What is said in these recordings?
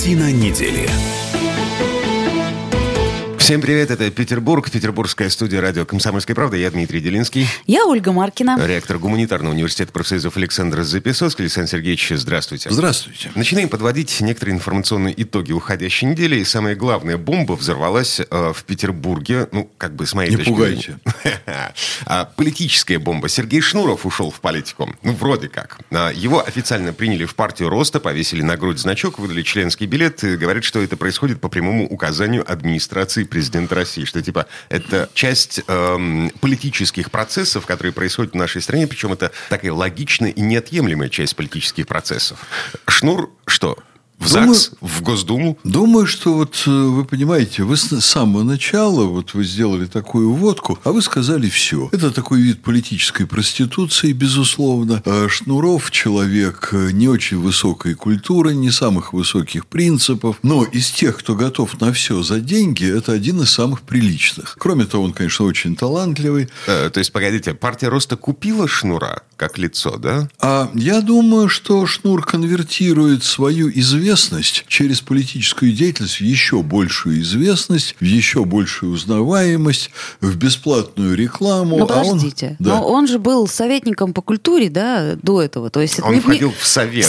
Картина недели. Всем привет, это Петербург, петербургская студия радио «Комсомольская правда». Я Дмитрий Делинский. Я Ольга Маркина. Ректор Гуманитарного университета профсоюзов Александр Записоцкий. Александр Сергеевич, здравствуйте. Здравствуйте. Начинаем подводить некоторые информационные итоги уходящей недели. И самая главная бомба взорвалась в Петербурге. С моей точки зрения. Не пугайте. Политическая бомба. Сергей Шнуров ушел в политику. Вроде как. Его официально приняли в партию Роста, повесили на грудь значок, выдали членский билет. И говорят, что это происходит по прямому указанию администрации президента России, что это часть политических процессов, которые происходят в нашей стране, причем это такая логичная и неотъемлемая часть политических процессов. Шнур что? В ЗАГС, в Госдуму? Думаю, что вы понимаете, вы с самого начала вы сделали такую вводку, а вы сказали все. Это такой вид политической проституции, безусловно. Шнуров человек не очень высокой культуры, не самых высоких принципов, но из тех, кто готов на все за деньги, это один из самых приличных. Кроме того, он, конечно, очень талантливый. То есть, погодите, партия Роста купила Шнура как лицо, да? Я думаю, что Шнур конвертирует свою известность через политическую деятельность в еще большую известность, в еще большую узнаваемость, в бесплатную рекламу. Но подождите, но он же был советником по культуре, да, до этого. То есть он входил в совет.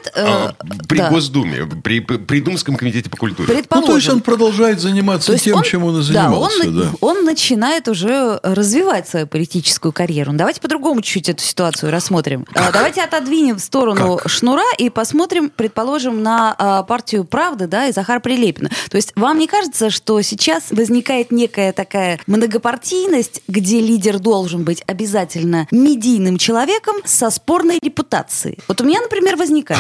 При Госдуме, при Думском комитете по культуре. Предположим. То есть он продолжает заниматься тем, чем он и занимался. Он начинает уже развивать свою политическую карьеру. Давайте по-другому чуть-чуть эту ситуацию рассмотрим. Давайте отодвинем в сторону Шнура и посмотрим, предположим, на партию «Правда», да, и Захара Прилепина. То есть вам не кажется, что сейчас возникает некая такая многопартийность, где лидер должен быть обязательно медийным человеком со спорной репутацией? Вот у меня, например, возникает.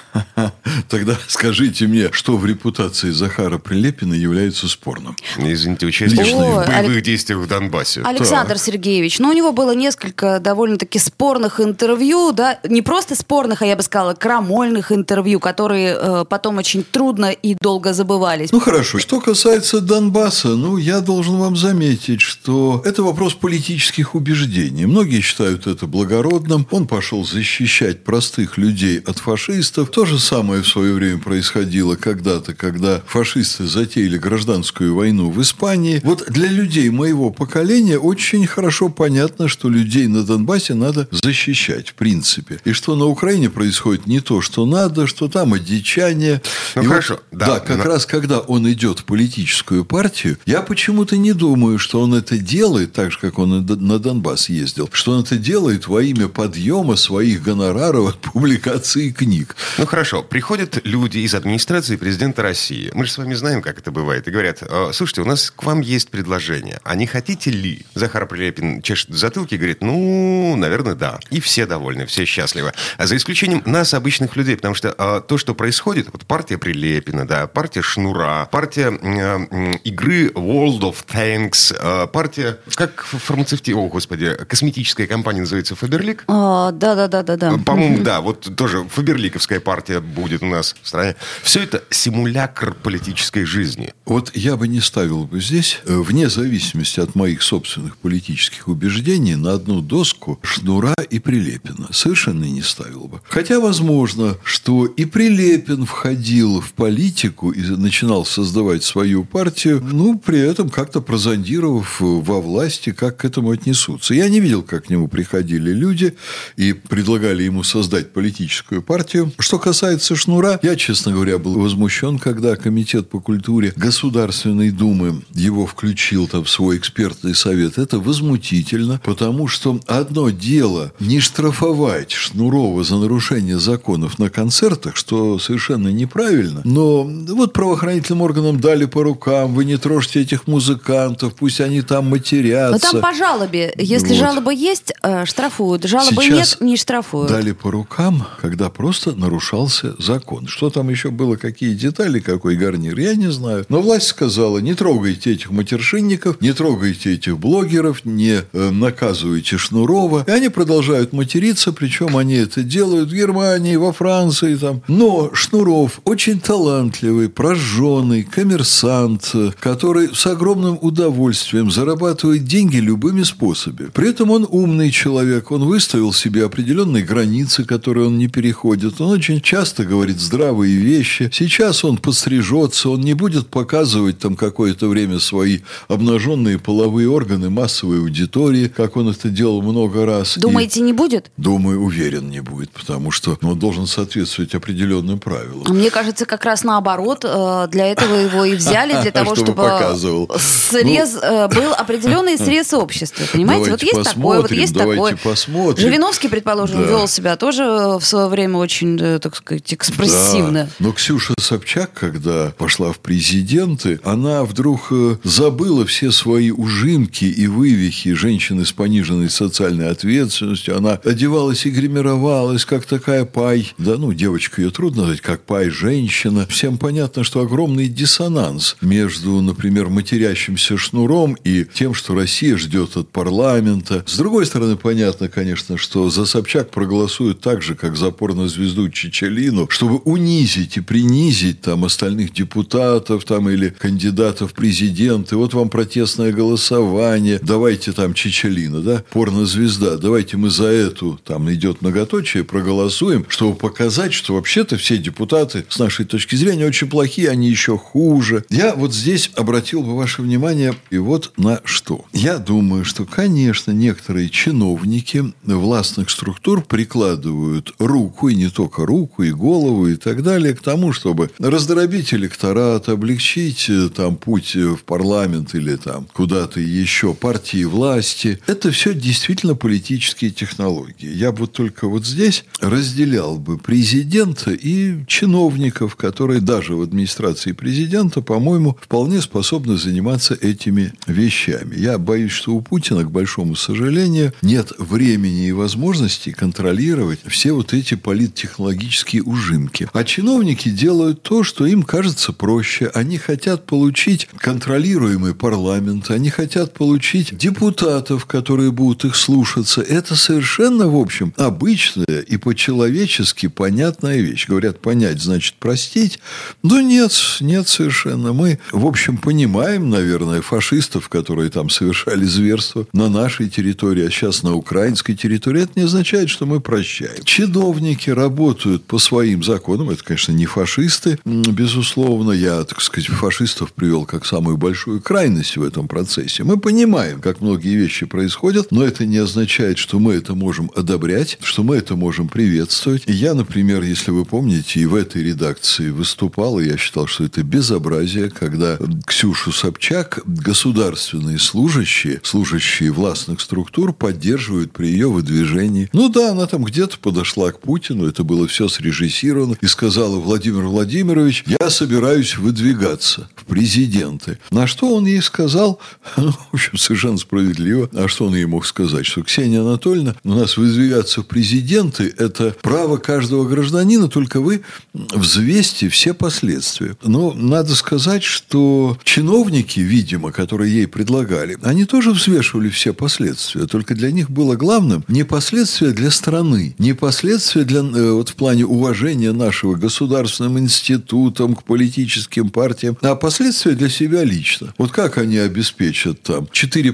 Тогда скажите мне, что в репутации Захара Прилепина является спорным? Извините, участие в боевых действиях в Донбассе. Александр Сергеевич, у него было несколько довольно-таки спорных интервью, да, не просто спорных, а я бы сказала, крамольных интервью, которые потом очень трудно и долго забывались. Хорошо. Что касается Донбасса, я должен вам заметить, что это вопрос политических убеждений. Многие считают это благородным. Он пошел защищать простых людей от фашистов. То же самое в свое время происходило когда-то, когда фашисты затеяли гражданскую войну в Испании. Для людей моего поколения очень хорошо понятно, что людей на Донбассе надо защищать, в принципе. И что на Украине происходит не то, что надо, что там одичание. Хорошо. Раз когда он идет в политическую партию, я почему-то не думаю, что он это делает, так же, как он на Донбасс ездил, что он это делает во имя подъема своих гонораров от публикации книг. Хорошо. Приходят люди из администрации президента России. Мы же с вами знаем, как это бывает. И говорят: слушайте, у нас к вам есть предложение. А не хотите ли? Захар Прилепин чешет в затылке и говорит: наверное, да. И все довольны, все счастливы. А за исключением нас, обычных людей. Потому что то, что происходит, партия Прилепина, да, партия Шнура, партия игры World of Tanks, партия, косметическая компания называется Фаберлик. Да. По-моему, да, тоже фаберликовская партия будет у нас в стране. Все это симулякр политической жизни. Я бы не ставил бы здесь, вне зависимости от моих собственных политических убеждений, на одну доску Шнура и Прилепина. Совершенно не ставил бы. Хотя, возможно, что и Прилепин входил в политику и начинал создавать свою партию, при этом как-то прозондировав во власти, как к этому отнесутся. Я не видел, как к нему приходили люди и предлагали ему создать политическую партию. Что касается Шнура, я, честно говоря, был возмущен, когда Комитет по культуре Государственной Думы его включил в свой экспертный совет. Это возмутительно, потому что одно дело не штрафовать Шнурова за нарушение законов на концертах, что совершенно неправильно, но правоохранительным органам дали по рукам: вы не трожьте этих музыкантов, пусть они там матерятся. Но там по жалобе. Если жалоба есть, штрафуют. Жалобы нет, не штрафуют. Дали по рукам, когда просто нарушался закон. Что там еще было, какие детали, какой гарнир, я не знаю. Но власть сказала: не трогайте этих матершинников, не трогайте этих блогеров, не наказывайте Шнурова. И они продолжают материться, причем они это делают в Германии, во Франции. Но Шнуров очень талантливый, прожженный коммерсант, который с огромным удовольствием зарабатывает деньги любыми способами. При этом он умный человек, он выставил себе определенные границы, которые он не переходит. Он очень часто говорит здравые вещи. Сейчас он подстрижется, он не будет показывать там какое-то время свои обнаженные половые органы массовой аудитории, как он это делал много раз. Думаете, не будет? Думаю, уверен, не будет, потому что он должен соответствовать определенным правилам. Мне кажется, как раз наоборот, для этого его и взяли, для того, чтобы срез был определенный срез общества. Понимаете, вот есть такое, вот есть такое. Посмотрим. Жириновский, предположим, вел себя тоже в свое время очень, так сказать, экспрессивно. Да. Но Ксюша Собчак, когда пошла в президенты, она вдруг забыла все свои ужимки и вывихи женщины с пониженной социальной ответственностью. Она одевалась и гримировалась, как такая пай. Да, девочка ее трудно назвать, как пай-женщина. Всем понятно, что огромный диссонанс между, например, матерящимся Шнуром и тем, что Россия ждет от парламента. С другой стороны, понятно, конечно, что за Собчак проголосуют так же, как за порнозвезду Чичолину, чтобы унизить и принизить там остальных депутатов там, или кандидатов в президенты. Вот вам протестное голосование. Давайте там Чичолина, да, порнозвезда. Давайте мы за эту, там идет многоточие, проголосуем, чтобы показать, что вообще-то все депутаты, с нашей точки зрения, очень плохие, они еще хуже. Я вот здесь обратил бы ваше внимание и вот на что. Я думаю, что, конечно, некоторые чиновники властных структур прикладывают руку, и не только руку, и голову, и так далее, к тому, чтобы раздробить электорат, облегчить там путь в парламент или там куда-то еще партии власти. Это все действительно политические технологии. Я бы только вот здесь разделял бы президента и чиновников, которые даже в администрации президента, по-моему, вполне способны заниматься этими вещами. Я боюсь, что у Путина, к большому сожалению, нет времени и возможности контролировать все вот эти политтехнологические ужимки. А чиновники делают то, что им кажется проще. Они хотят получить контролируемый парламент, они хотят получить депутатов, которые будут их слушаться. Это совершенно, в общем, обычная и по-человечески понятная вещь. Говорят, понять значит простить. Но нет совершенно. Мы, в общем, понимаем, наверное, фашистов, которые там совершали зверство на нашей территории, а сейчас на украинской территории. Это не означает, что мы прощаем. Чиновники работают по своим законам. Это, конечно, не фашисты, безусловно. Я, так сказать, фашистов привел как самую большую крайность в этом процессе. Мы понимаем, как многие вещи происходят, но это не означает, что мы это можем одобрять, что мы это можем приветствовать. И я, например, если вы помните, и в этой редакции выступал, и я считал, что это безобразие, когда Ксюшу Собчак государственные служащие властных структур поддерживают при ее выдвижении. Да, она там где-то подошла к Путину, это было все срежиссировано, и сказала: Владимир Владимирович, я собираюсь выдвигаться в президенты. На что он ей сказал, в общем, совершенно справедливо, а что он ей мог сказать? Что, Ксения Анатольевна, у нас выдвигаться в президенты – это право каждого гражданина, только вы взвесьте все последствия. Но надо сказать, что чиновники, видимо, которые ей предлагали, они тоже взвешивали все последствия, только для них было главным не последствия для страны, не последствия для, вот в плане уважения нашего государственным институтам, к политическим партиям, а последствия для себя лично. Вот как они обеспечат там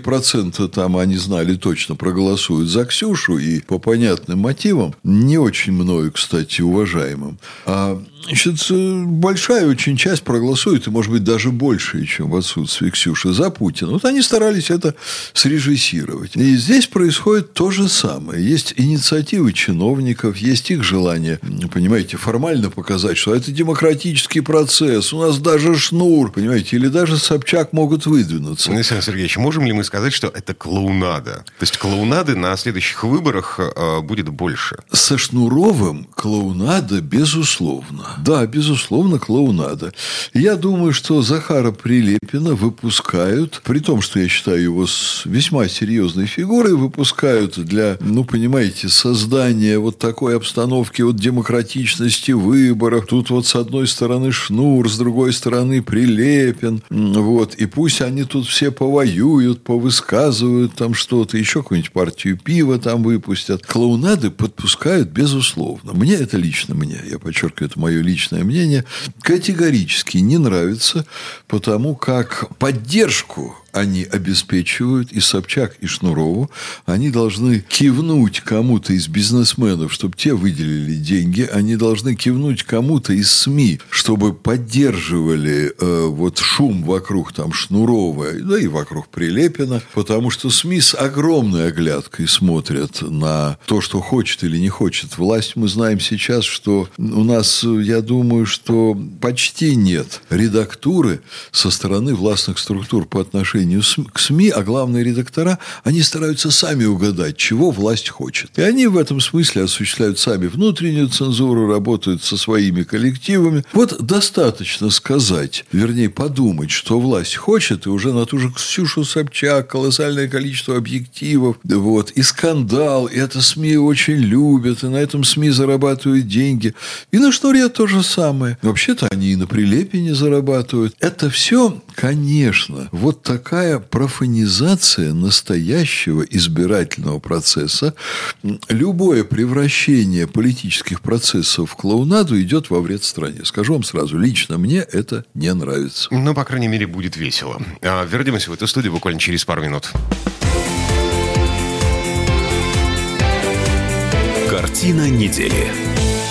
4% там, они знали точно, проголосуют за Ксюшу, и по понятным мотивам, не очень мною, кстати, уважаемым, значит, большая очень часть проголосует, и, может быть, даже большая, чем в отсутствии Ксюши, за Путина. Вот они старались это срежиссировать. И здесь происходит то же самое. Есть инициативы чиновников, есть их желание, понимаете, формально показать, что это демократический процесс, у нас даже Шнур, понимаете, или даже Собчак могут выдвинуться. Александр Сергеевич, можем ли мы сказать, что это клоунада? То есть клоунады на следующих выборах будет больше? Со Шнуровым клоунада, безусловно. Да, безусловно, клоунада. Я думаю, что Захара Прилепина выпускают, при том, что я считаю его весьма серьезной фигурой, выпускают для, понимаете, создания вот такой обстановки вот демократичности выборов. Тут вот с одной стороны Шнур, с другой стороны Прилепин. Вот. И пусть они тут все повоюют, повысказывают там что-то, еще какую-нибудь партию пива там выпустят. Клоунады подпускают, безусловно. Мне это лично, я подчеркиваю, это мое личное мнение, категорически не нравится, потому как поддержку они обеспечивают и Собчак, и Шнурову. Они должны кивнуть кому-то из бизнесменов, чтобы те выделили деньги. Они должны кивнуть кому-то из СМИ, чтобы поддерживали вот шум вокруг там Шнурова, да и вокруг Прилепина. Потому что СМИ с огромной оглядкой смотрят на то, что хочет или не хочет власть. Мы знаем сейчас, что у нас, я думаю, что почти нет редактуры со стороны властных структур по отношению к СМИ, а главные редактора, они стараются сами угадать, чего власть хочет. И они в этом смысле осуществляют сами внутреннюю цензуру, работают со своими коллективами. Вот достаточно сказать, вернее, подумать, что власть хочет, и уже на ту же Ксюшу Собчак колоссальное количество объективов, вот, и скандал, и это СМИ очень любят, и на этом СМИ зарабатывают деньги. И на Шнуре то же самое. Вообще-то они и на Прилепине зарабатывают. Это все, конечно, вот такая профанизация настоящего избирательного процесса. Любое превращение политических процессов в клоунаду идет во вред стране. Скажу вам сразу, лично мне это не нравится. Ну, по крайней мере, будет весело. Вернемся в эту студию буквально через пару минут. Картина недели.